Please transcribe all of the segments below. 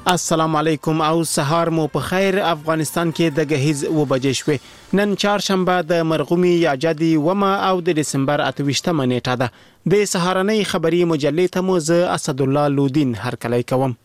السلام علیکم او سهار مو په خیر. افغانستان کې د غهیز و بجې شوې. نن چهارشنبه د مرغومي یا جدي ومه او د دسمبر 28مه نیټه ده. د سهارنۍ خبري مجلې ته مو زه اسد الله لودین هرکلی کوم.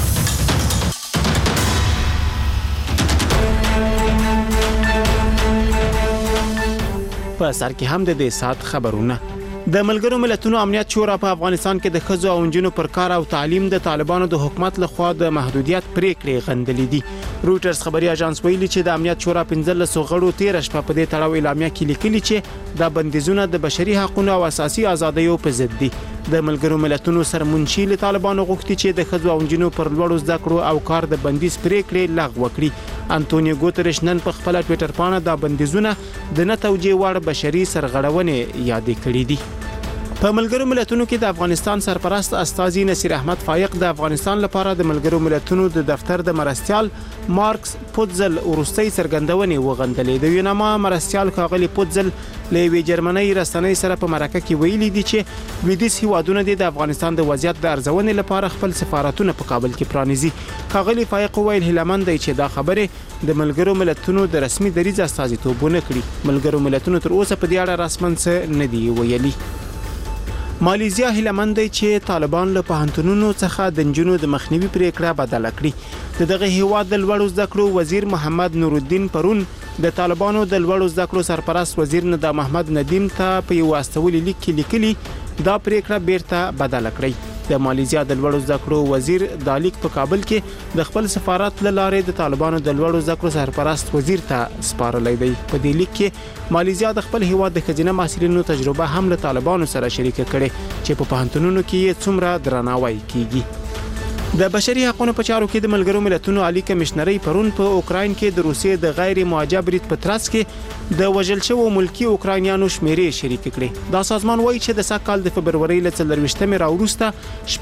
په سر کې هم د دې سات خبرونه. د ملګرو ملتونو امنیت شورا په افغانستان کې د ښځو او نجونو پر کار او تعلیم د طالبانو د حکومت لخوا د محدودیت پریکړې غندلې دي. رويټرز خبري اژانس ویلي چې د امنیت شورا 15 غړو 13 شپه په دې تړاو اعلامیه کې لیکلي چې د بندیزونه د بشري حقوقو او اساسي ازادیو په ضد دي. د ملګرو ملتونو سرمنشي له طالبانو غوښتي چې د ښځو او نجونو پر لوړو زده کړو او کار د بندیز پریکړې لغوه کړي. انټونیو ګوتریش نن په خپل ټوئیټر باندې د بندیزونه د نتوجې وړ بشري سرغړونې یاد کړې دي. په ملګرو ملتونو کې د افغانستان سرپرست استاذي نصیر احمد فایق د افغانستان لپاره د ملګرو ملتونو د دفتر د مرستيال مارکس پوتزل ورستي سرګندونې وغندلې. د یوناما مرستيال کاغلی پوتزل له جرمني رسنۍ سره په مرکه کې ویلي دي چې لویدیځ هیوادونه د افغانستان د وضعیت د ارزونې لپاره خپل سفارتونه په کابل کې پرانیزي. کاغلی فایق ویل هیلمن دی چې دا خبره د ملګرو ملتونو د رسمي دریځ استازیتوب نه کړي. ملګرو ملتونو تر اوسه په دې اړه رسمن څه نه دی ویلي. ماليزیا هیلمن دی چې طالبان له پوهنتونونو څخه د نجونو د مخنیوي پریکړه بدله کړي. دغه هیواد د لوړو زده کړو وزیر محمد نور الدین پرون د طالبانو د لوړو زده کړو سرپرست وزیر ندا محمد ندیم ته په یو استولي لیک کې لیکلي دا پریکړه بیرته بدله کړي. د ماليزیا د لوړو زده کړو وزیر د لیک په کابل کې د خپل سفارت له لارې د طالبانو د لوړو زده کړو سرپرست وزیر ته سپارلی دی. په دې لیک کې ماليزیا د خپل هیواد د خزینه محصلینو تجربه هم له طالبانو سره شریک کړي چې په پوهنتونونو کې څومره درناوی کیږي. د بشري حقوقو په چارو کې د ملګرو ملتونو عالی کمشنري پرون په اوکراین کې د روسیې د غیر معجب ریت په ترڅ کې د وژل شوو ملکی اوکراینیانو شمیرې شریک کړي. دا سازمان وایي چې د سکهال د فبرवरी ل 24مه راوروسته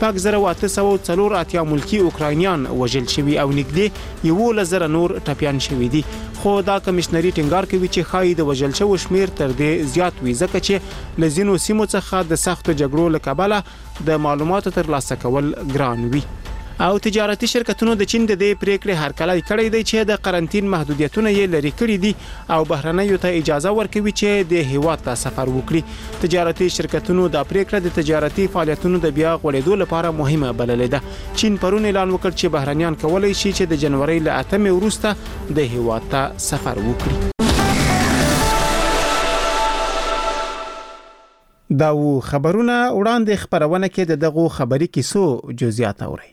6804 ملکی اوکراینیان وژل شوي او نږدې 11000 نور ټپيان شوي دي. خو دا کمشنري ټینګار کوي چې خای د وژل شوو شمیر تر دې زیات وي ځکه چې لزینو سیمو څخه د سختو جګړو لکبله د معلوماتو ترلاسه کول ګران وي. او تجارتي شرکتونو د چین د دې پریکړې هرکلی کړی دی چې د قرنټین محدودیتونه یې لري کړی دي او بهرنیو ته اجازه ورکوي چې د هیواد ته سفر وکړي. تجارتي شرکتونو د پریکړه د تجارتي فعالیتونو د بیا غوړېدو لپاره مهمه بللې ده. چین پرون اعلان وکړ چې بهرنیان کولای شي چې د جنوري ل 8 وروسته د هیواد ته سفر وکړي. دا و خبرونه وړاندې خبرونه کې د دغه خبري کیسو جزئیات اوري.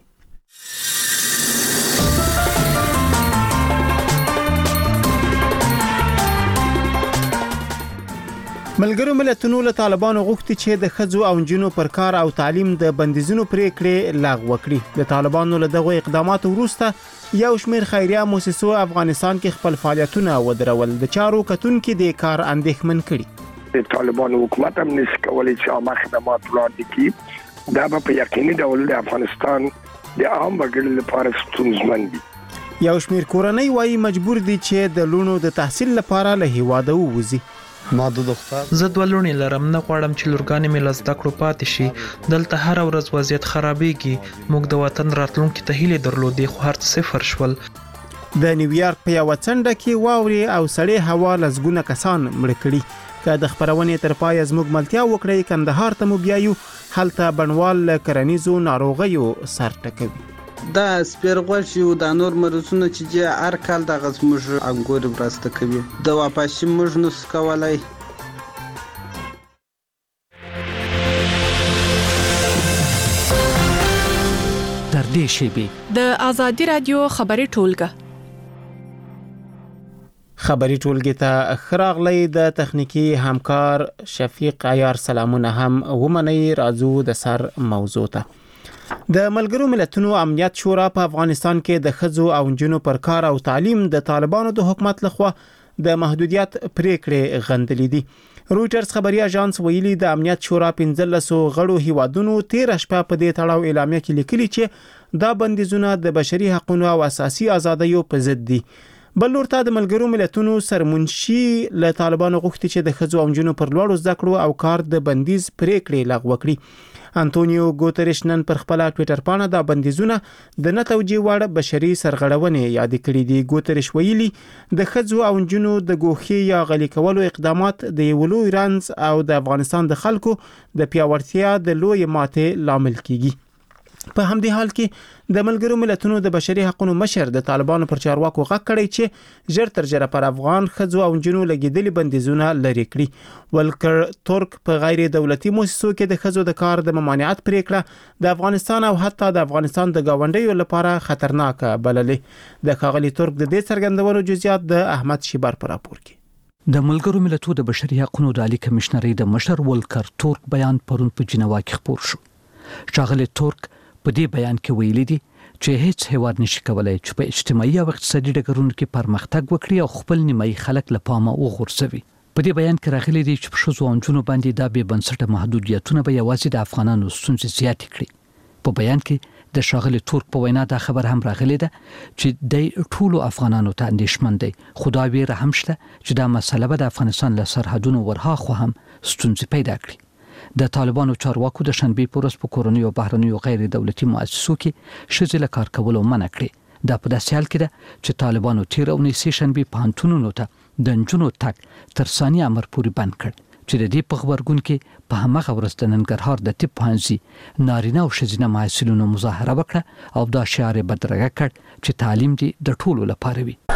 ملګرو ملتونو له طالبانو غوښتي چې د ښځو او نجونو پر کار او تعلیم د بندیزونو پریکړې لغوه کړي. د طالبانو له دغه اقداماتو وروسته یو شمېر خیریه مؤسسو افغانستان کې خپل فعالیتونه ودرول. د چارو کتونکو د کار اندېښمن کړي. د طالبانو حکومت هم نشي کولای چې عامه خدمات وړاندې کړي. دا په یقیني ډول د افغانستان د عام وګړو لپاره ستونزمن دي. یو شمېر کورنۍ وايي مجبور دي چې د لونو د تحصیل لپاره له هیواده ووځي. زه دوه لونی لرم، نه غواړم چې لورګانې مې له زده کړو پاتې شي. دلته هر ورځ وضعیت خرابېږي. موږ د وطن راتلونکي ته هیلې درلودې خو هر څه صفر شول. د نیویارک په یو څنډه کې واوري او سړې هوا لزګونه کسان مړ کړي. که د خبرونې تر پای زموږ ملتیا وکړي کندهار ته مو بیایو هلته بڼوال کرنیزو ناروغیو سر ټکوي. دا سپیرغوښ یو د نور مرزونه چې هر کال د غزموج انګور براسته کوي. د واپاسي موږ نو سکولای. تر دې شی د آزادی رادیو خبري ټولګه خبري ټولګه ته خراغلی د تخنیکی همکار شفیق عیار سلامونه هم ومني راځو د سر موضوع ته. د ملګرو ملتونو امنیت شورا په افغانستان کې د ښځو او نجونو پر کار او تعلیم د طالبانو د حکومت لخوا د محدودیت پریکړې غندلې دي. رويټرز خبري اژانس ویلي د امنیت شورا 15 غړو هیوادونو 13 شپه په دې تړاو اعلامیه کې لیکلي چې دا بندیزونه د بشري حقوقو او اساسي ازادیو په ضد دي. بل ورته د ملګرو ملتونو سرمنشي له طالبانو غوښتي چې د ښځو او نجونو پر لوړو زده کړو او کار د بندیز پریکړې لغوه کړي. انټونیو ګوتریش نن پر خپل ټوئیټر باندې دا بندیزونه د نتوجي وړ بشري سرغړونې یاد کړې دي. ګوتریش ویلي د ښځو او نجونو د ګوښې یا غلي کولو اقدامات د یولو ایرانز او د افغانستان د خلکو د پیاوړتیا د لوی ماتې لامل کیږي. په همدې حال کې د ملګرو ملتونو د بشري حقوقو مشر د طالبانو پر چارواکو غږ کړی چې ژر تر ژره پر افغان ښځو او نجونو لګیدلي بندیزونه لري کړي. ولکر ترک په غیر دولتي مؤسسو کې د ښځو د کار د ممانعت پریکړه د افغانستان او حتی د افغانستان د گاونډیو لپاره خطرناک بللې. د ښاغلي ترک د دې څرګندونو جزئیات د احمد شیبر پر راپور کې. د ملګرو ملتونو د بشري حقوقو د عالی کمشنرۍ د مشر ولکر ترک بیان پرون په جنیوا کې خپور شو. ښاغلي ترک په دې بیان کې ویلي دي چې هیڅ هیواد نشي کولای چې په اجتماعي او اقتصادي ډګرونو کې پرمختګ وکړي او خپل نیمایي خلک له پامه وغورځوي. په دې بیان کې راغلي دي چې په ښځو او نجونو باندې دا بې بنسټه محدودیتونه به یوازې د افغانانو ستونزې زیاتې کړي. په بیان کې د ښاغلي ترک په وینا دا خبر هم راغلی ده چې د ټولو افغانانو ته اندېښمن دي، خو دا ویره هم شته چې دا مسله به د افغانستان له سرحدونو ورهاخوا هم ستونزې پیدا کړي. د طالبانو چارواکو د شنبې په ورځ په کورنیو او بهرنیو غیر دولتي مؤسسو کې ښځې له کار کولو منع کړې. دا په داسې حال کې ده چې طالبانو تیر اونۍ سه شنبې پوهنتونونو ته د نجونو تګ تر ثاني امر پورې بند کړ چې د دې په خبرګون کې په همغه ورځ د ننګرهار د طب پوهنځي نارینه او ښځینه محصلینو مظاهره وکړه او دا شعار یې بدرګه کړ چې تعلیم دې د ټولو لپاره وي.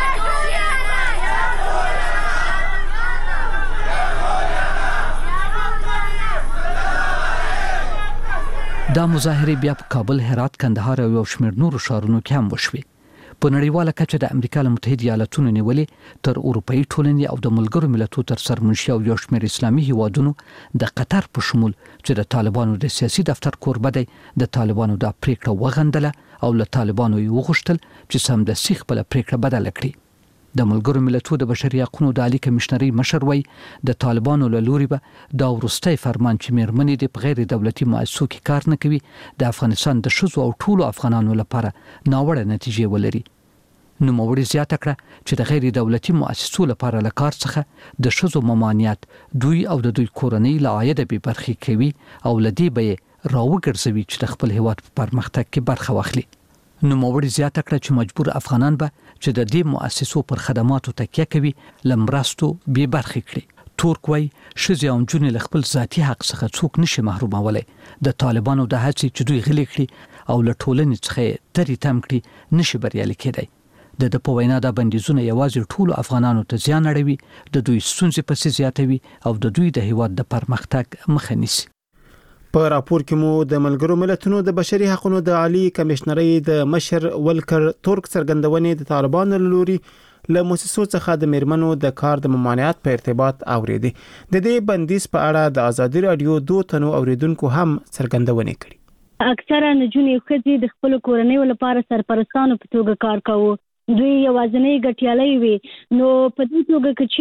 دا مظاهره بیا په کابل، هرات، کندهار او یو شمېر نورو ښارونو کې هم وشوې. په نړیواله کچه د امریکا له متحده ایالاتونو نیولې تر اروپאי ټولنې او د ملګرو ملتونو تر سرمنشي او یو شمېر اسلامي هیوادونو د قطر په شمول چې د طالبانو د سیاسي دفتر کوربه دی د طالبانو د پریکړه وغندله او له طالبانو یې وغوښتل چې سمدستي خپله پریکړه بدله کړي. د ملګرو ملتونو د بشري حقوقو د عالی کمشنرۍ مشر وای د طالبانو له لوري به دا ورستۍ فرمان چې میرمنې د غیر دولتي مؤسسو کې کار نه کوي د افغانستان د ښځو او ټولو افغانانو لپاره ناوړه نتیجې ولري. نو موړي زیاته کړه چې د غیر دولتي مؤسسو لپاره له کار څخه د ښځو ممانعت دوی او د دوی کورنۍ له عاید به برخې کوي او لدی به راوګرځوي چې د خپل هیواد په پرمختګ کې برخه واخلي. نو موړي زیاته کړه چې مجبور افغانان به چې د دې مؤسسو پر خدماتو تکیه کوي لمرستو به برخې کړي. ترک وای ښځې او نجونې له خپل ذاتي حق څخه څوک نشي محرومولی. د طالبانو د هڅې چې دوی غلي کړي او له ټولنې څخه ترې تم کړي نشي بریالي کېدی. د په وینا دا بندیزونه یوازې ټولو افغانانو ته زیان اړوي، د دوی ستونزې پسې زیاتوي او د دوی د هیواد د پرمختګ مخه نیسي. په راپور کې مو د ملګرو ملتونو د بشري حقوقو د عالی کمشنرۍ د مشر ولکر ترک څرګندونې د طالبانو لوري له مؤسسو څخه د میرمنو د کار د ممانعت په ارتباط اوریدي. د دې بندیز په اړه د ازادي رادیو 2 تنو اوریدونکو هم څرګندونې کړي. اکثره نجونې ښځې د خپل کورنۍ لپاره سرپرستانو په توګه کار کوي. دوی یوازنۍ ګټیالۍ وي، نو په دې توګه کې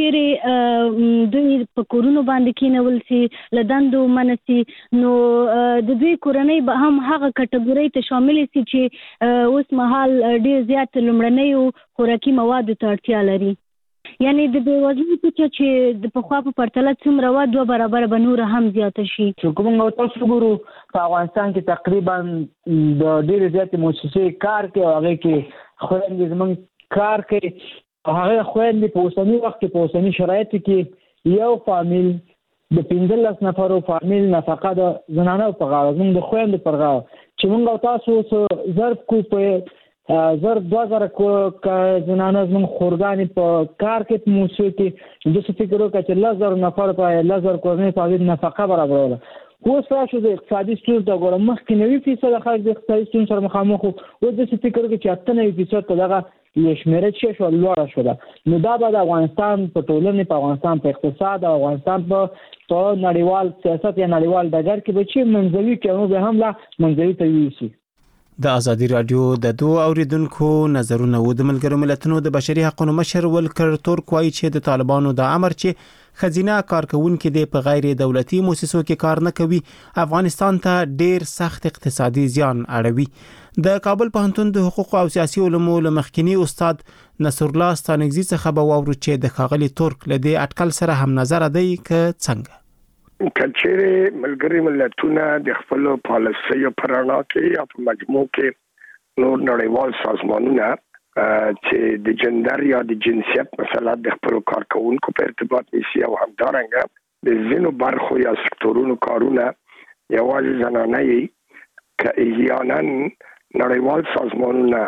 چیرې دوی په کورونو باندې کېنول سي لدندو منسي، نو د دوی کورنۍ به هم هغه کټګورۍ ته شامل سي چې اوس مهال ډیر زیات لومړنۍ خوراکي مواد ته اړتیا لري. یعنی د بیوزلۍ کچه چې د پخوا په پرتله څومره وه 2 برابره به نور هم زیاته شي. کومه تاسو ګورو په افغانستان کې تقریبا د ډېر زیات مؤسسې کار کوي او هغه کې خويندې زمونږ کار کوي او هغه خويندې په اوسني وخت کې په اوسني شرایطو کې یو فامیل د 15 نفرو فامیل نفقه د زنانو په غاړه، زموږ د خويندو پر غاړه چې موږ تاسو ضرب کو په 2000 کو زنانه زموږ خورګانې په کار کې په موسسو کې د څه فکر وکړه چې 1000 نفر په 1000 کورنۍ په نفقه برابروله. اوس راشو د اقتصادي ستونزو ته ګورم، مخکې 90% خلک د اقتصادي ستونزو سره مخامخ وو، اوس داسې فکر وکړي چې 98% ته دغه یې شمېره چې شوه لوړه شوله. نو دا به د افغانستان په ټولنې، په افغانستان په اقتصاد او افغانستان په نړیوال سیاست یا نړیوال ډګر کې به چې منځوي کړنو به هم لا منځوي ته ویسي. د ازادي رادیو د 2 اوریدونکو نظرونه و. د ملګرو ملتونو د بشري حقوقو مشر ولکر ترک وایي چې د طالبانو د امر چې خزینه کارکونکو د په غیر دولتي مؤسسو کې کار نه کوي افغانستان ته ډیر سخت اقتصادي زیان اړوي. د کابل پوهنتون د حقوق او سیاسي علومو لمخکینی استاد نصر الله ستانګزي څخه به واورو چې د ښاغلي ترک له دې اټکل سره هم نظر دی ک څنګه. کچېره ملګری ملتونه د خپل پالیسي په رڼا کې یا په مجموع کې نور نړیوال سازمانونه چې د جندر یا د جنسیت مثلا د خپل کارکونکو په ارتباط نیسي او همدارنګه د زینو برخو یا سکتورونو کارونه یوازې زنانه یې که احیانا نړیوال سازمانونه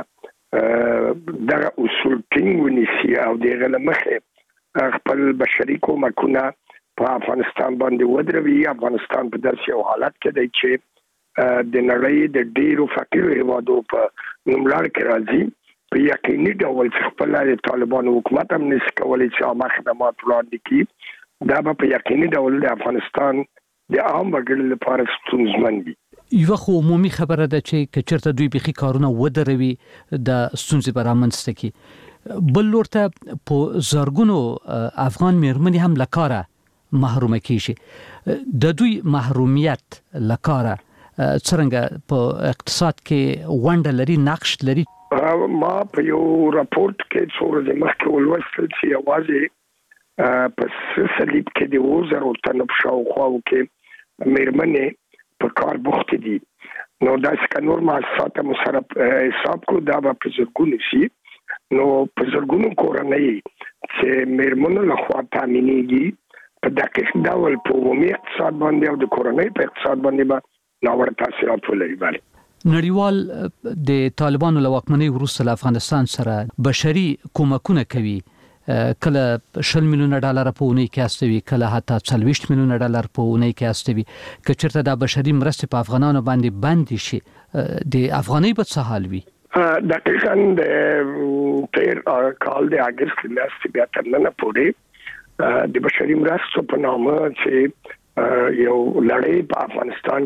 دغه اصول ټینګ ونیسي او دغه لمخه خپل بشري کومکونه په افغانستان باندې ودروي. افغانستان په داسې یو حالت کې دی چې د نړۍ د ډیرو فقیرو هیوادو په نوملړ کې راځي. په یقیني ډول خپل د طالبانو حکومت هم نشي کولای چې عامه خدمات وړاندې کړي. دا په یقیني ډول د افغانستان د عام وګړو لپاره ستونزمن دي. یو خو عمومي خبره ده چې کچرته دوی بخي کارونه ودروي د ستونزې برامنځته کی. بل لورته په زرګونو افغان میرمنې هم لکاره محرومه کیږي. د دوی محرومیت لکاره څنګه په اقتصاد کې ونډه لري، نقش لري؟ ما په یو راپورټ کې څو ورځې مخکې ولوستل چې یوازې په صلیب کې د 2000 تنو په شاوخوا کې میرمنې په کار بوخت دي. نو دا څنګه نور مؤسسات مصرف حساب کو دا په زرګونو شي. نو په زرګونو کورنۍ چې میرمنو له خوا تامینېږي په دقیق ډول په عمومي اقتصاد باندې او د کورنۍ په اقتصاد باندې به ناوړه تاثیرات ولري. نړیوال د طالبانو له واکمنۍ وروسته له افغانستان سره بشري کومکونه کوي. کله 10 میلیونه ډالر په اونۍ کې استوي، کله حتی 40 میلیونه ډالر په اونۍ کې استوي. که چېرته د بشري مرستې په افغانانو باندې بند شي، د افغانۍ په څه حال وي؟ دقیقاً د تیر کال د اگست میاشتې بیا تر نن پورې د بشري مرستو په نامه چې یو لړۍ په افغانستان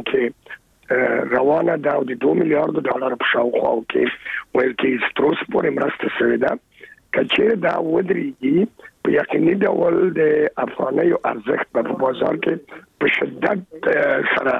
کې روانه ده او د 2 میلیارډ ډالر په شاوخوا کې ویل کې ستروس پورې مرسته شوې ده. کچې دا ودرېږي په یقیني ډول د افغانۍ ارزښت په بازار کې په شدت سره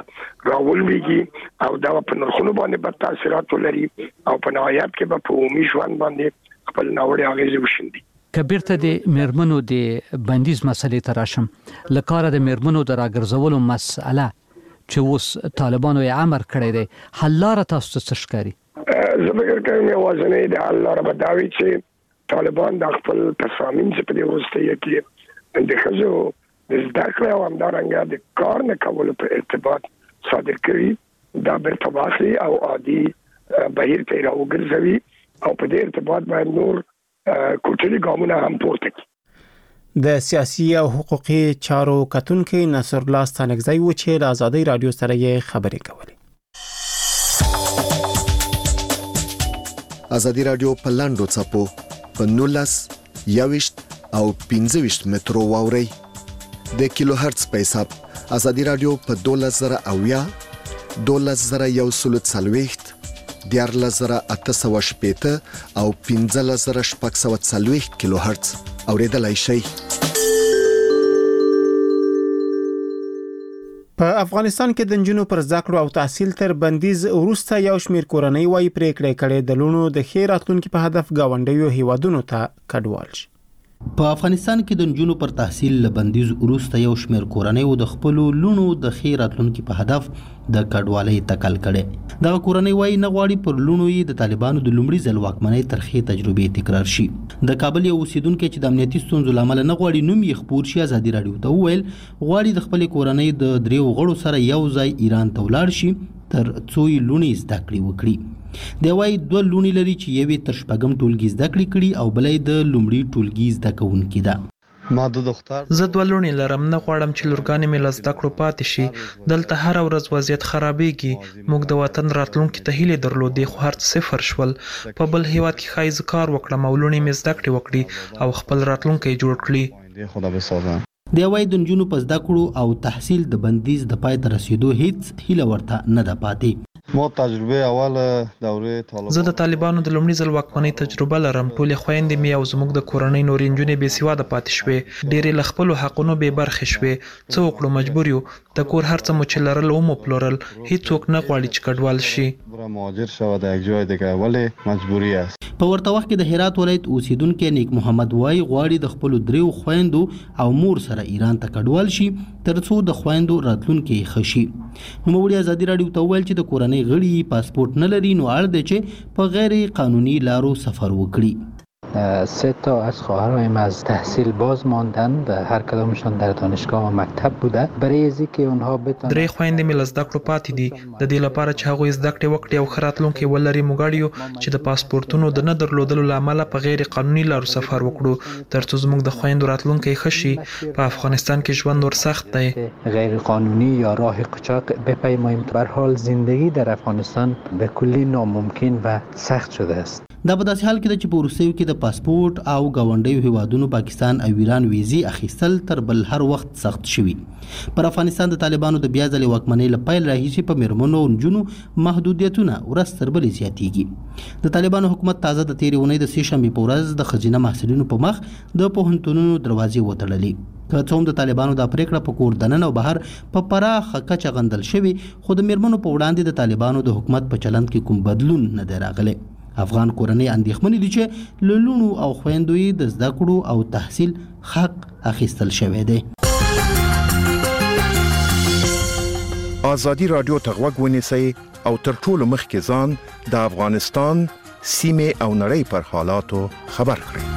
راولويږي او دا په نرخونو باندې به تاثیرات ولري او په نهایت کې به په عمومي ژوند باندې خپل ناوړه اغېزې وشيندي. کبیرته د میرمنو د بندیز مسلې تراشم لکاره د میرمنو د راګرځولو مسأله چې اوس طالبانو یې امر کړی دی، حل لاره تاسو څه ښکاري؟ زه فکر کوم یوازینۍ د حل لاره به دا وي چې طالبان د خپل تصامیم چې په دې وروستیو کې د ښځو د زده کړې او همدارنګه د کار نه کولو په ارتباط صادر کړي دا بیرته واخلي او عادي بهیر ته راوګرځوي او په دې ارتباط باید نور کوټلي ګامونه هم پورته کړي. د سیاسي او حقوقي چارو کتونکو نصر الله ستانکزی و چې د آزادۍ رادیو سره یې خبرې کولې. آزادۍ رادیو په لاندو چپو په 19 21 او 15 مترو واوري د کیلو هرتز په حساب. آزادۍ رادیو په 12000 12140 14880 او 15640 کیلو هرتز اوریدلای شئ. په افغانستان کې د نجونو پر زده کړو او تحصیل تر بندیز وروسته یو شمېر کورنۍ وايي پریکړه کړې د لونو د خیر راتلونکو په هدف گاونډیو هیوادونو ته کډوال شي. په افغانستان کې د نجونو پر تحصیل لبندیز وروسته یو شمېر کورنۍ د خپل لونو د خیر راتلونکو په هدف د کډوالۍ تکل کړي. دا کورنۍ وايي نه غواړي پر لونو یې د طالبانو د لومړي ځل واکمنۍ ترخې تجربې تکرار شي. د کابل یو اوسیدونکو چې د امنیتي ستونزو لامل نه غواړي نوم یې خپور شي آزادۍ رادیو ته وویل غواړي د خپل کورنۍ د دریو غړو سره یو ځای ایران ته ولاړ شي تر څو یې لونی زده کړې وکړي. دی وايي 2 لونی لري چې یوې تر شپږم ټولګي زده کړې کړي او بلې د لومړي ټولګي زده کوونکې ده. زه 2 لونی لرم، نه غواړم چې لورګانې مې له زده کړو پاتې شي. دلته هر ورځ وضعیت خرابېږي. موږ د وطن راتلونکي ته هیلې درلودې خو هر څه صفر شول. په بل هیواد کې ښایي زه کار وکړم او لونی مې زده کړې وکړي او خپل راتلونکی جوړ کړي. دی وايي د نجونو په زده کړو او تحصیل د بندیز د پای ته رسیدو هیڅ هیله ورته نه ده پاتې. ما تجربه اول دوره طالبان زه د طالبانو د لومړي ځل واکمنۍ تجربه لرم. ټولې خويندې مې او زموږ د کورنۍ نورې نجونې بې سواده پاتې شوې، ډېرې له خپلو حقونو بې برخې شوې. څه وکړو، مجبور یو. د کور هر څه مو چې لرل مو پلورل. هیڅوک نه غواړي چې کډوال شي. مهاجر شوه د یک جای دیگه، ولی مجبوری است. په ورته وخت کې د هرات ولایت اوسیدونکو نیک محمد وای غواړي د خپل دریو خويندو او مور سره ایران ته کډوال شي ترڅو د خويندو راتلونکي خشي. نو موږ ازادي رادیو ته ویل چې د کورنۍ غړي پاسپورت نه لري نو اړ دی چې په غیر قانوني لارو سفر وکړي. 3 تا از خواهرهایم از تحصیل باز ماندند، هر کدامشان در دانشگاه و مکتب بوده. برای اینکه اونها بتونن درې خويندې مې له زده کړو پاتې دي. د دې لپاره چې هغوی زده کړې وکړي او ښه راتلونکی ولري، موږ اړ یو چې د پاسپورتونو د نه درلودلو له امله په غیر قانوني لارو سفر وکړو ترڅو زموږ د خويندو راتلونکی ښه شي. په افغانستان کې ژوند نور سخت دی. غیر قانونی یا راه قاچاق بپیماییم. به هر حال زندگی در افغانستان به کلی ناممکن و سخت شده است. دا په داسې حال کې ده چې په وروستیو کې د پاسپورت او ګاونډیو هیوادونو پاکستان او ایران ویزې اخیستل تر بل هر وخت سخت شوي. پر افغانستان د طالبانو د بیا ځلې واکمنۍ له پیل راهیسې په میرمنو او نجونو محدودیتونه ورځ تر بلې زیاتېږي. د طالبانو حکومت تازه د تېرې اونۍ د سې شنبې په ورځ د ښځینه محصلینو په مخ د پوهنتونونو دروازې وتړلې. که څه هم د طالبانو دا پریکړه په کور دننه او بهر په پراخه کچه غندل شوې، خو د میرمنو په وړاندې د طالبانو د حکومت په چلند کې کوم بدلون نه دی راغلی. افغان کورنۍ اندېښمنې دي چې له لوڼو او خویندو یې د زده کړو او تحصیل حق اخیستل شوی دی. ازادي رادیو ته غوږ ونیسئ او تر ټولو مخکې ځان د افغانستان سیمې او نړۍ پر حالاتو خبر کړئ.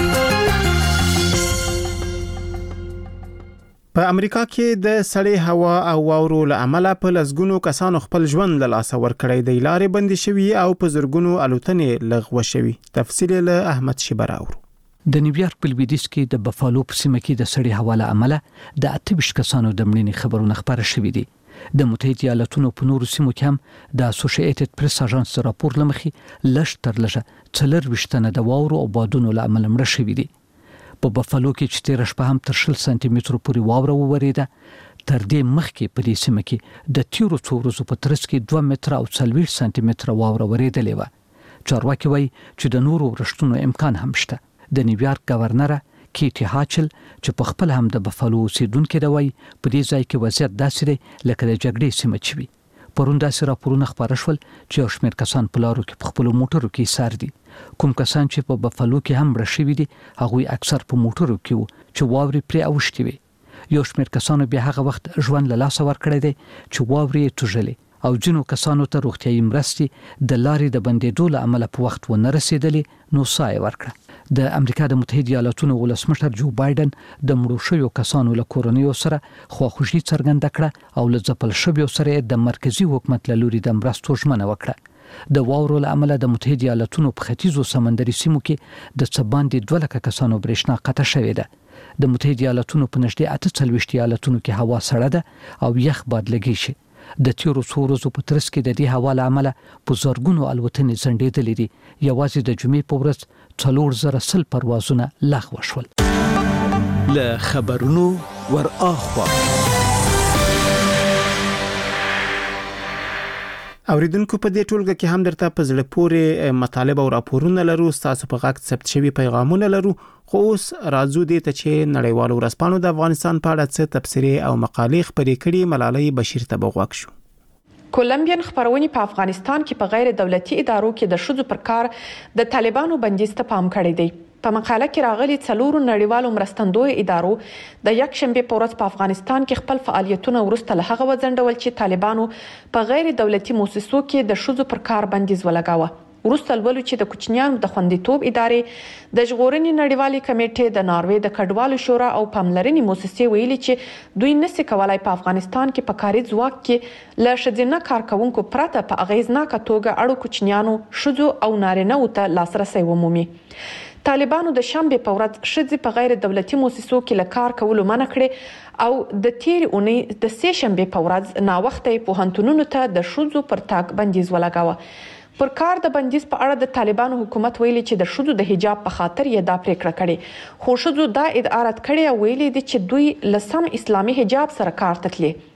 په امریکا کې د سړې هوا او واورو له امله په لسګونو کسانو خپل ژوند له لاسه ورکړی دی. لارې بندې شوي او په زرګونو الوتنې لغوه شوي. تفصیل له احمد شیبر اورو. د نیویارک په لویدیځ کې د بفالو په سیمه کې د سړې هوا له امله د 28 کسانو د مړینې خبرونه خبره شوې دي. د متحده ایالاتونو په نورو سیمو کې هم د اسوسییټډ پریس اژانس راپور لمخې لږ تر لږه 24 تنه د واورو او بادونو له امله مړه شوي دي. په بفالو کې چې تیر شپه هم تر 60 سانتي مترو پورې واوره وورېده. تر دې مخکې په دې سیمه کې د تیرو څو ورځو په ترڅ کې 2 متره او 40 سانتي متره واوره ورېدلې وه. چارواکي وایي چې د نورو ورښتونو امکان هم شته. د نیویارک گورنر کیټي هاچل چې په خپل هم د بفالو اوسیدونکو دی وایي په دې ځای کې وضعیت داسې دی لکه د جګړې سیمه چې وي. پرون داسې راپورونه خپاره شول چې یو شمېر کسان په لارو کې په خپلو موټرو کې ایسار دي. کوم کسان چې په بفالو کې هم مړه شوي دي هغوی اکثر په موټرو کې وو چې واورې پرې اوښتې وي. یو شمېر کسانو بیا هغه وخت ژوند له لاسه ورکړی دی چې واورې یې توږلې او ځینو کسانو ته روغتیایي مرستې د لارې د بندېدو له امله په وخت ونه رسېدلې نو ساه یې ورکړه. د امریکا د متحده ایالاتونو ولسمشر جو بایدن د مړو شویو کسانو له کورنیو سره خواخوږي څرګنده کړه او له ځپل شویو سره د مرکزی حکومت له لوري د مرستو ژمنه وکړه. د واورو له امله د متحده ایالاتونو په ختیځو سمندري سیمو کې د څه باندې 2 لکه کسانو برېښنا قطع شوې ده. د متحده ایالاتونو په نږدې 48 ایالتونو کې هوا سړه ده او یخ باد لګی شي. د تیرو څو ورځو په ترڅ کې د دې هوا له امله په زرګونو الوتنې ځنډېدلې دي. یوازې د جمعې په ورځ 4000 پروازونه لغوه شول. له خبرونو ور اخوا اوریدونکو په دې ټولګه کې هم درته په زړه پورې مطالب او راپورونه لرو. تاسو په غاښ ثبت شوی پیغامونه لرو. خو اوس راځو دې ته چې نړیوالو ورځپاڼو د افغانستان په اړه څه تبصرې او مقالې خپرې کړي. ملالۍ بشیر ته بغوښ شو. کولمبین خبرونه په افغانستان کې په غیر دولتي ادارو کې د شذو پر کار د طالبانو بندیز ته پام کړی دی. په مقاله کې راغلي 4 نړیوالو مرستندوی ادارو د یک شنبه په ورځ په افغانستان کې خپل فعالیتونه ورسته له هغه وځنډول چې طالبانو په غیر دولتي مؤسسو کې د شذو پر کار بندیز ولګاوه. ورسته ولولو چې د کوچنیانو د خوندیتوب ادارې د ژغورنې نړیوالې کمیټې د ناروې د کډوالو شورا او پاملرنې مؤسسې ویلي چې دوی نسي کولای په افغانستان کې په کاري ځواک کې له ښځینه کارکونکو پرته په اغیزناکه توګه اړو کوچنیانو ښځو او نارینه‌وو ته لاسرسی ومومي. طالبانو د شنبه په ورځ ښځې په غیر دولتي مؤسسو کې له کار کولو منع کړې او د تیرې اونۍ د سې شنبه په ورځ ناوخته پوهنتونونو ته د ښځو پر تاګ بندیز ولګاوه. پر کار د بندیز په اړه د طالبانو حکومت ویلي چې د ښځو د حجاب په خاطر یې دا پریکړه کړې، خو ښځو دا ادعا رد کړې او ویلي دي چې دوی له سم اسلامي حجاب سره کار ته تللي.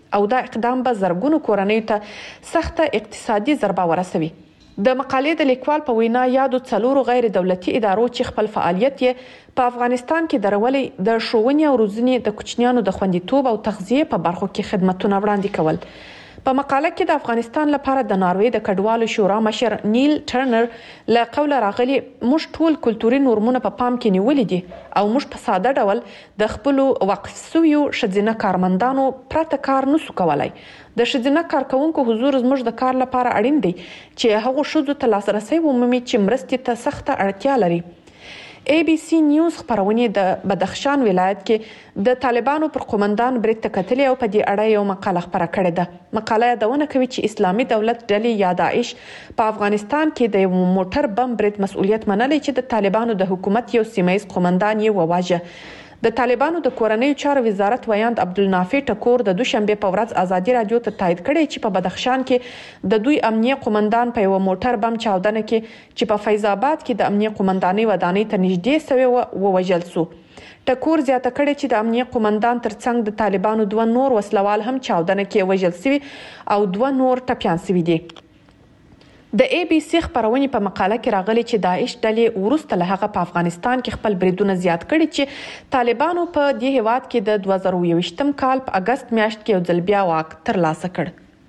او دا اقدام به زرګونو کورنیو ته سخته اقتصادي ضربه ورسوي. د مقالې د لیکوال په وینا یادو 4 غیر دولتي ادارو چې خپل فعالیت یې په افغانستان کې درولې د ښوونې او روزنې د کوچنیانو د خوندیتوب او تغذیه په برخو کې خدمتونه وړاندې کول. په مقاله کې د افغانستان لپاره د ناروې د کډوالو شورا مشر نیل ټرنر له قوله راغلي موږ ټول کلتوري نورمونه په پام کې نیولې دي او موږ په ساده ډول د خپل وقف شویو ښځینه کارمندانو پرته کار نسو کولای. د ښځینه کارکونکو حضور زموږ د کار لپاره اړین دی چې هغه ښځو ته لاسرسي ومومي چې مرستې ته سخته اړتیا لري. ABC نیوز خبرونه د بدخشان ولایت کې د طالبانو پر قومندان برید تکتلې او په دې اړه یو مقاله خبره کړې ده. مقاله یادونه کوي چې اسلامي دولت ډلې یا داعش په افغانستان کې د یو موټر بم برید مسؤلیت منلی چې د طالبانو د حکومت یو سیمایي قومندان یې وواژه. د طالبانو د کورنیو چارو وزارت ویاند عبدالنافع ټکور د دوشنبه په ورځ ازادي رادیو ته تایید کړی چې په بدخشان کې د دوی امنیه قومندان په یو موټر بم چاودنه کې چې په فیض آباد کې د امنیه قومندانۍ ودانۍ ته نږدې سوی ووژل شو. ټکور زیاته کړی چې د امنیه قومندان ترڅنګ د طالبانو 2 نور وسلوال هم چاودنه کې وژل شوي او 2 نور ټپیان شوي دي. د ABC خبرونه په مقاله کې راغلي چې داعش ډلې وروسته له هغه په افغانستان کې خپل بریدونه زیات کړي چې طالبانو په دې هیواد کې د 2021م کال په اگست میاشت کې یو ځل بیا واک ترلاسه کړ.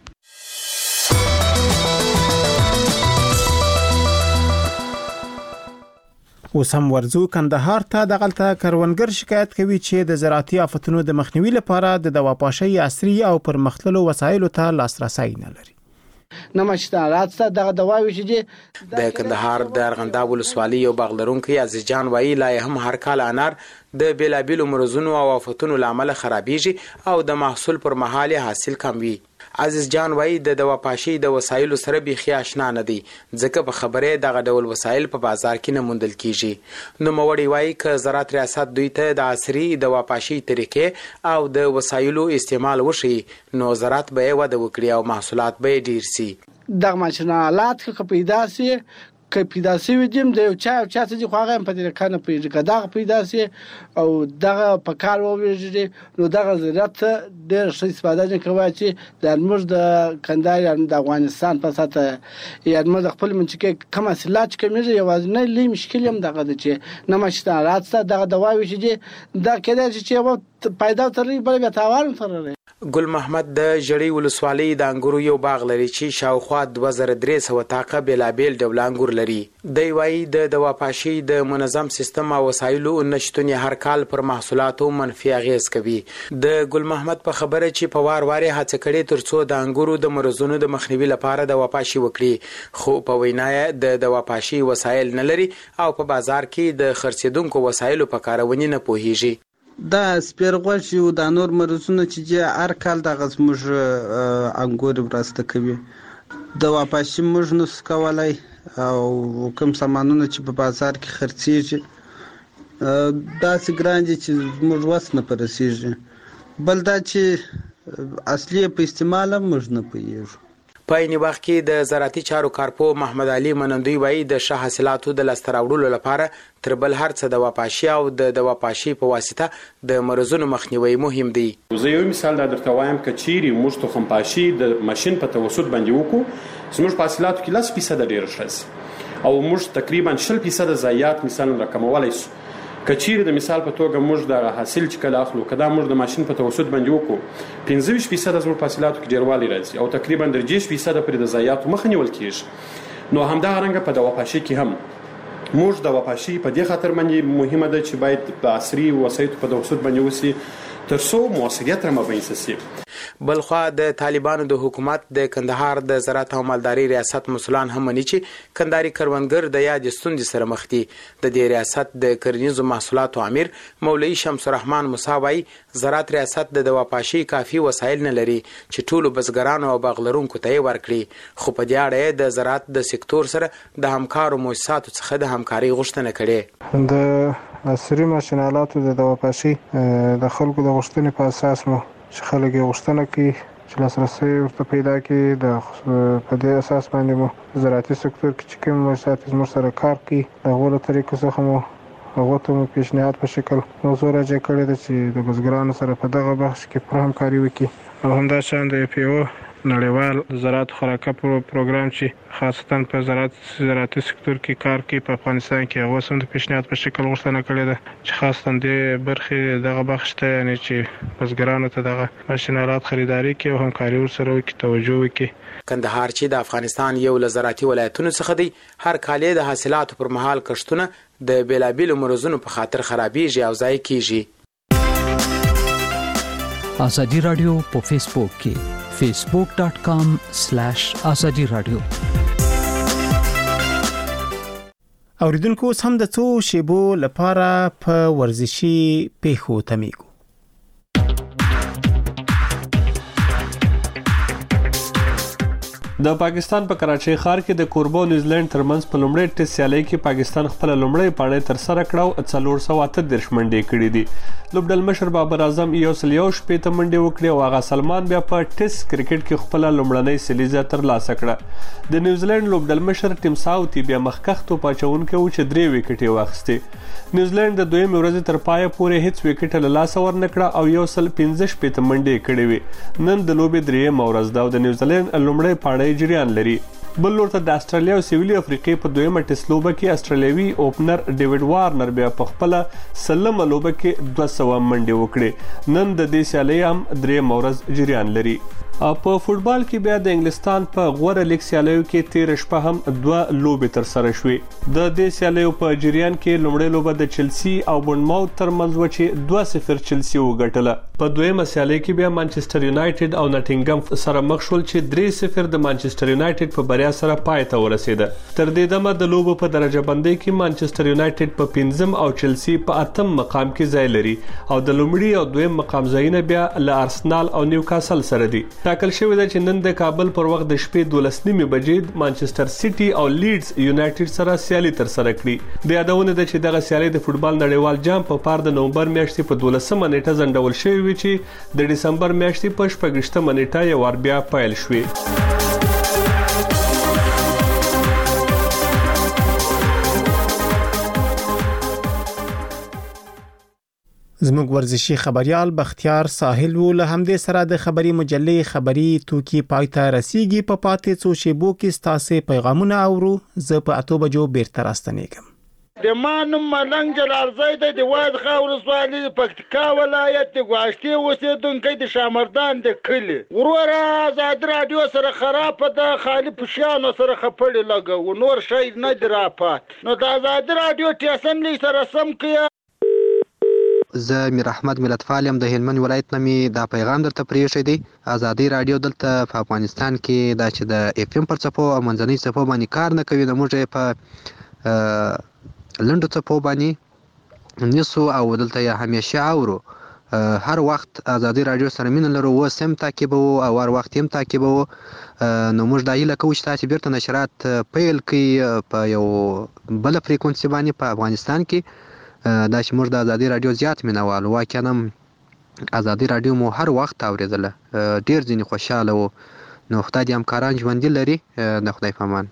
اوس هم ورزو کندهار ته د غلطه کروندګر شکایت کوي چې د زراعتي آفتونو د مخنیوي لپاره د دواپاشۍ عصري او پرمختللو وسایلو ته لاسرسي نه لري. نمشته راځه دغه دواوی چې د کندهار د ارغنداب ولسوالۍ یو باغلرونکو عزیز جان وایي لا هم هر کال انار د بیلابیلو مرزونو او آفتونو لامل خرابېږي او د محصول پر مهال حاصل کم وي. عزیز جان وایي د دواپاشۍ د وسایلو سره بيخي آشنا نه دي ځکه په خبره دغه ډول وسایل په بازار کې نه موندل کیږي. نو موړی وایي ک زراعت ریاست دوی ته د عصري دواپاشۍ طریقې او د وسایلو استعمال وشي نو زراعت به وده وکړي او محصولات به ډیر شي. دغه ماشینالات که پیدا سي که پیدا سي ودیم د چا چې خو هغه په دې کنه پیدا دغه پیدا سي او دغه په کار وویږي نو دغه زراعت ډېر ښه استفاده نه کوي چې د موږ د کندهار د افغانستان په ساته یا موږ خپل منځکه کوم حاصلات کمیږي یوازې نه لې مشکل هم دغه چې نه مشته راځه دغه دواوی چې دا کېدای چې پیدا ترې بل به تاوان سره. ګل محمد د جړی ولسوالۍ د انګورو یو باغ لري چې شاوخوا 2300 تاقه بیلابیل ډول انګور لري. دی وایي د دواپاشۍ د منظم سیستم او وسایلو نشټون هر کال پر محصولاتو منفي اغیز کوي. د ګل محمد په خبره چې په وار هڅه کړي ترڅو د انګورو د مرزونو د مخنیوي لپاره دواپاشۍ وکړي خو په وینا د دواپاشۍ وسایل نه لري او په بازار کې د خرڅیدونکو وسایلو په کارونې نه پوهیږي. دا سپیرغوښي او د نور مرزونه چې هر کال د غزموج انګور براسته کوي د واپاشي موږ نو سکولای او کوم سامانونه چې په بازار کې خرڅيږي دا سګران دي چې موږ وسنه پرسيږي بل دا چې اصلي په استعمال موږ نه پوهیږو. په این وخت کې د زراعتي چارو کارپو محمد علي منندوی وایي د ښه حاصلاتو د لاسته راوړلو لپاره تر بل هر څه د دواپاشۍ او د دواپاشۍ په واسطه د مرزونو مخنیوي مهم دی. زه یو مثال درته وایم چې چیرې موږ تخم پاشي د ماشين په توسط باندې وکړو زموږ په حاصلاتو کې 10% ډیر شي او موږ تقریبا 10% ضایعات مثلا راکمولای شو. کچیر د مثال په توګه موږ د حاصل چې کله اخلو کدا موږ د ماشين په توسط باندې وکړو 15% زموږ په حاصلاتو کې ډیروالی راځي او تقریبا 30% پر د ضایعاتو مخه نیول کیږي. نو همدا رنګه په دواپاشۍ کې هم موږ د دواپاشۍ په دې خاطر باندې مهمه ده چې باید په عصري وسایلو په توسط باندې وسی ترڅو موثریت را مبینه شي. بلخوا د طالبانو د حکومت د کندهار د زراعت او مالداري ریاست مسولان هم مني چې کندهاري کروندګر د یاد ستوندې سره مخ دي. د دې ریاست د کرنیزو محصولاتو امیر مولوی شمس الرحمن موساوي زراعت ریاست د دواپاشۍ کافي وسایل نه لري چې ټولو بزګرانو او باغلرونکو ته ورکړي خو په دې اړه د زراعت د سکتور سره د همکارو مؤسساتو څخه د همکاري غوښتنه کړې. د عصري ماشینالاتو د دواپاشۍ د خلکو د غوښتنې په اساس مو چې خلک یې غوښتنه کوي چې لاسرسي ورته پیدا کړي په دې اساس باندې مو زراعتي سکتور کې چې کوم مؤسسات زموږ سره کار کوي د غوړو طریقو څخه مو هغه ته پیشنهاد په شکل موضوع راځي کړی چې د بزګرانو سره په دغه بحث کې پر همکاري وکړي او همدا شان د FAO نړیوال زراعت خوراکه پروګرام چې خاصتا په زراعتي سکتور کې کار کوي په افغانستان کې هغه سم د پیشنهاد په شکل غوښتنه کړې ده چې خاصتا د برخې دغه بخش ته یعنی چې بزګرانو ته دغه ماشینالات خریداري کوي او همکاري ورسره وکړي توجه وکړي. کندهار چې د افغانستان یو له زراعتي ولایتونو څخه دی هر کال د حاصلاتو پر مهال کښتونه د بیلابیلو مرزونو په خاطر خرابېږي او ضایع کیږي. ازادي رادیو په فیسبوک کې facebook.com/azadi radio اوریدونکو هم د څو شیبو لپاره په ورزشي پیښو تمیګو. د پاکستان په کراچۍ ښار کې د کوربو نیوزیلند ترمنځ په لومړي ټیسټ سیالي کې پاکستان خپل لومړی پاڼې تر سره کړه او 438 منډې کړې دي. لوبډل مشر بابر اعظم یو شپېته منډې وکړې او هغه سلمان بیا په ټیسټ کرکټ کې خپل لومړنۍ سیلیزه ترلاسه کړه. د نیوزیلند لوبډل مشر ټیم ساوثي بیا مخکښ توپ اچونکی و چې 3 وکټې واخیستې. نیوزیلند د دویمې ورځې تر پایه پورې هیڅ وکټ له لاسه ورنکړه او 115 منډې کړې وې. نن د لوبې دریمه ورځ ده او د نیوزیلند لومړی پاڼې جریان لري. بل لورته د استرالیا او سویلي افریقې په دویمه ټیسټ لوبه کې استرالیوي اوپنر ډیوډ وارنر بیا په خپل سلمه لوبه کې 200 منډې وکړې. نن د دې سیالۍ هم دریمه ورځ جریان لري. په فوتبال کې بیا د انګلستان په غوره لیګ سیالیو کې 13 شپه هم 2 لوبې تر سره شوې. د دې سیالیو په جریان کې لومړی لوبه د چلسی او بورنموث ترمنځ و چې 2-0 چلسی وګټله. په دویمه سیالۍ کې بیا مانچستر یونایټډ او ناټینګم سره مخ شول چې 3-0 د مانچستر یونایټډ په بریا سره پای ته ورسېده. تر دې دمه د لوبو په درجه بندۍ کې مانچستر یونایټډ په 5م او چلسی په 8م مقام کې ځای لري او د لومړي او دویم مقام ځایونه بیا له ارسنال او نیوکاسل سره دي. ټاکل شوی دی چې نن د کابل پر وخت د شپې 12:30 بجې مانچستر سیټي او لیډز یونایټډ سره سیالي تر سره کړي. د یادونه ده چې دغه سیالي د فوتبال نړیوال جام په پار د نومبر میاشتې په 12مه نیټه ځنډول شوی وي چې د دسمبر میاشتې په 14مه نیټه یو وار بیا پیل شوې. زموږ ورزشي خبريال بختیار ساحل و له همدې سره د خبري مجلې خبري توکي پایته رسیدي په پاتې څو شیبو کې ستاسو پیغامونه اورو. زه په 8 بجو بیرته راستنیږم. د مانم ملنګ جلال زید د واد خاور سوالي پکتیکا ولایت د غواشتي اوسیدونکو د شامردان د کلی ورور آزاد رادیو سره خراب د خالي پښانو سره خپړې لګو نور شي نه درافات نو د آزاد رادیو ټیسن لې سره سم کیا. زه میر احمد ملتفال یم د هلمند ولایت نامي دا پیغام درته پریښی دی. ازادي رادیو دلته په افغانستان کې دا چې د FM پر څپو او منځنۍ څپو باندې کار نه کوي. د موږ په لنډو څپو باندې نیسو او دلته یې همیشه اورو. هر وخت ازادي رادیو سره مینه لرو. اوس هم تعقیبوو او هر وخت هم تعقیبوو. نو موږ دا هیله کوو چې تاسې بیرته نشرات پیل کړئ په یو بله فریکونسي باندې په افغانستان کې. دا چې موږ د ازادي رادیو زیات مینوالو واقعا ازادي رادیو مو هر وخت اوریدله ډیر ځینې خوشاله وو. نو خدای دې همکاران ژوندي لري. د خدای په امان.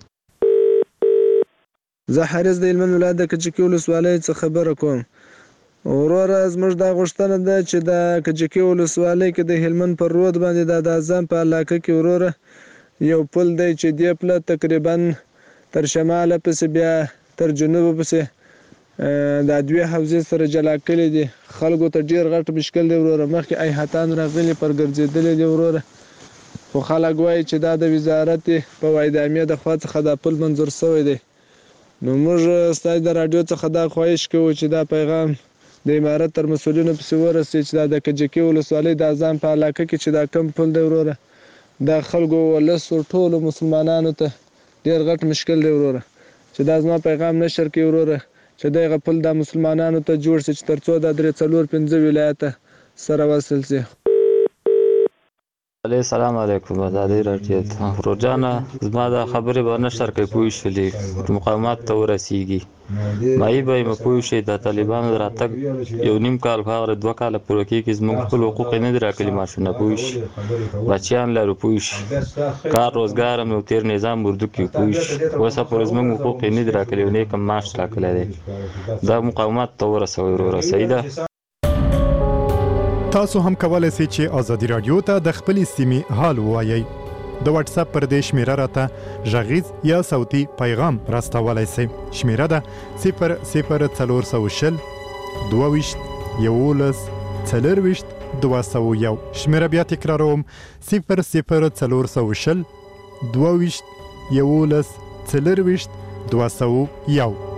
زه حارث د هلمند ولایت د کجکي ولسوالۍ څخه خبره کوم. وروره زموږ دا غوښتنه ده چې د کجکي ولسوالۍ کې د هلمند پر رود باندې د اعظم په علاقه کې وروره یو پل دی چې دې پله تقریبا تر شماله پسې بیا تر جنوبه پسې دا دوی حوزې سره جلا کړي دي. خلکو ته ډیر غټ مشکل دی وروره. مخکې ایهاتان راغلي پر ګرځېدلي دي وروره خو خلک وایي چې دا د وزارت په وایدامې د خوا څخه دا پل منظور شوی دی. نو موږ ستاسو د رادیو څخه دا خواهش کوو چې دا پیغام د امارت تر مسؤلینو پسې ورسي چې دا د کجکي ولسوالۍ د اعظم په علاقه کې چې دا کم پل دی وروره دا خلکو ولس ټولو مسلمانانو ته ډیر غټ مشکل دی وروره چې دا زما پیغام نشر کړي وروره چې دغه پل د مسلمانانو ته جوړ شي چې ترڅو د 3-4-5 ولایته سره وصل شي. السلام علیکم. ازادي رادیو روزانه زما د خبرې به نشر کوي پوه شولې مقامات ته ورسیږي. مای به مې پوه شي د طالبانو راتګ یو نیم کال هغه 2 کال پوره کېږي زموږ خپل حقوق نه درا کلی ماشونه پوه شي بچیان لرو پوه شي کار روزګار نو تیر نظام وردو کې پوه شي وسه پر زموږ حقوق نه درا کلی نه کم معاش راکړل دي دا مقامات ته ورسوي ورسېده. تاسو هم کولای شئ چې ازادي رادیو ته د خپلې سیمې حال ووایئ. د واتس اپ پر دې شمیره راته غږیز یا صوتي پیغام راستولای شئ. شمیره ده 00420 22 11 40 201. شمیره بیا تکراروم 00420 22 11 40 201.